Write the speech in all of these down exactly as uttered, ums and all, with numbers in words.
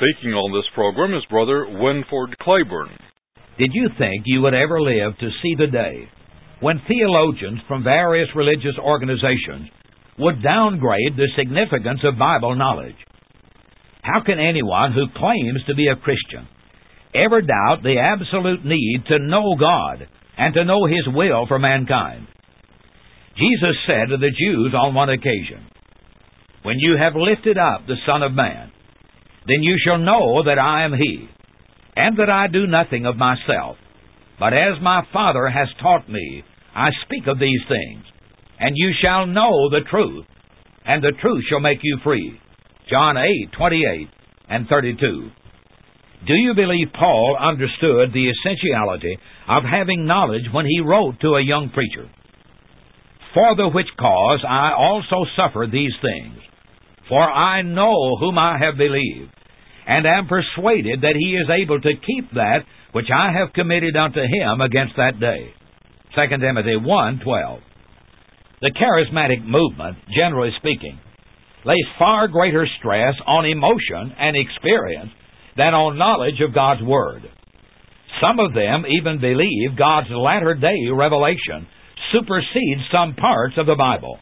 speaking on this program is Brother Winford Claiborne. Did you think you would ever live to see the day when theologians from various religious organizations would downgrade the significance of Bible knowledge? How can anyone who claims to be a Christian ever doubt the absolute need to know God and to know His will for mankind? Jesus said to the Jews on one occasion, "When you have lifted up the Son of Man, then you shall know that I am He, and that I do nothing of myself, but as my Father has taught me, I speak of these things. And you shall know the truth, and the truth shall make you free." John eight, twenty-eight and thirty-two. Do you believe Paul understood the essentiality of having knowledge when he wrote to a young preacher? "For the which cause I also suffer these things. For I know whom I have believed, and am persuaded that He is able to keep that which I have committed unto Him against that day." Second Timothy one, twelve. The charismatic movement, generally speaking, lays far greater stress on emotion and experience than on knowledge of God's Word. Some of them even believe God's latter-day revelation supersedes some parts of the Bible.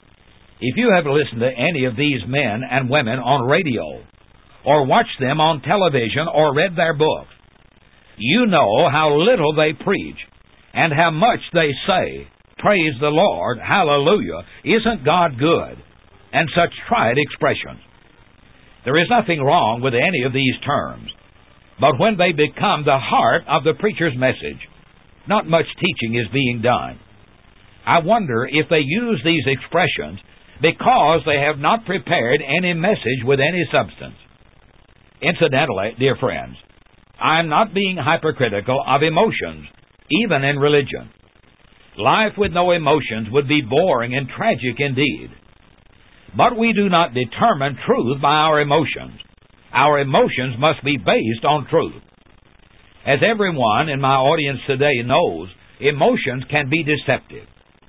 If you have listened to any of these men and women on radio, or watched them on television, or read their books, you know how little they preach, and how much they say, "Praise the Lord, hallelujah, isn't God good?" and such trite expressions. There is nothing wrong with any of these terms, but when they become the heart of the preacher's message, not much teaching is being done. I wonder if they use these expressions because they have not prepared any message with any substance. Incidentally, dear friends, I am not being hypercritical of emotions, even in religion. Life with no emotions would be boring and tragic indeed. But we do not determine truth by our emotions. Our emotions must be based on truth. As everyone in my audience today knows, emotions can be deceptive.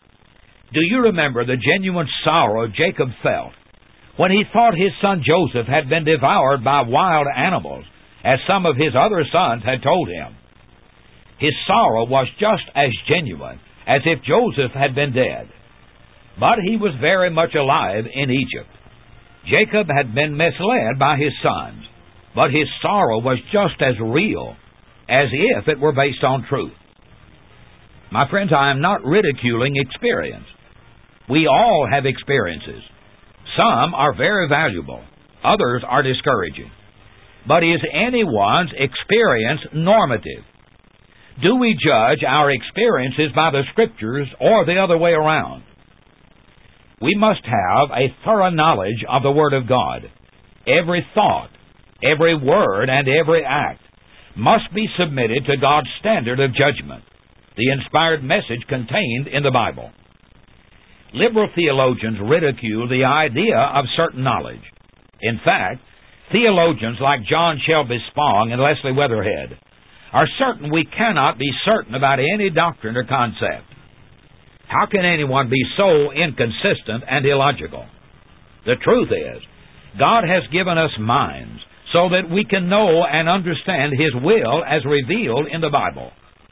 Do you remember the genuine sorrow Jacob felt when he thought his son Joseph had been devoured by wild animals, as some of his other sons had told him? His sorrow was just as genuine as if Joseph had been dead. But he was very much alive in Egypt. Jacob had been misled by his sons, but his sorrow was just as real as if it were based on truth. My friends, I am not ridiculing experience. We all have experiences. Some are very valuable. Others are discouraging. But is anyone's experience normative? Do we judge our experiences by the Scriptures or the other way around? We must have a thorough knowledge of the Word of God. Every thought, every word, and every act must be submitted to God's standard of judgment, the inspired message contained in the Bible. Liberal theologians ridicule the idea of certain knowledge. In fact, theologians like John Shelby Spong and Leslie Weatherhead are certain we cannot be certain about any doctrine or concept. How can anyone be so inconsistent and illogical? The truth is, God has given us minds so that we can know and understand His will as revealed in the Bible.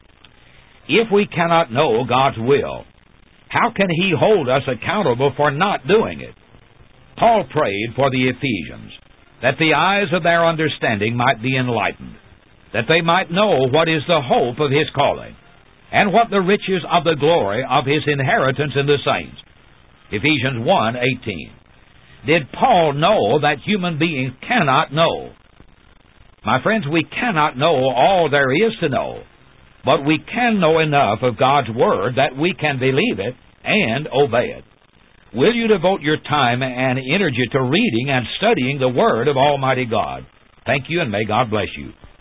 If we cannot know God's will, how can He hold us accountable for not doing it? Paul prayed for the Ephesians that the eyes of their understanding might be enlightened, that they might know what is the hope of His calling, and what the riches of the glory of His inheritance in the saints. Ephesians one eighteen. Did Paul know that human beings cannot know? My friends, we cannot know all there is to know, but we can know enough of God's Word that we can believe it and obey it. Will you devote your time and energy to reading and studying the Word of Almighty God? Thank you, and may God bless you.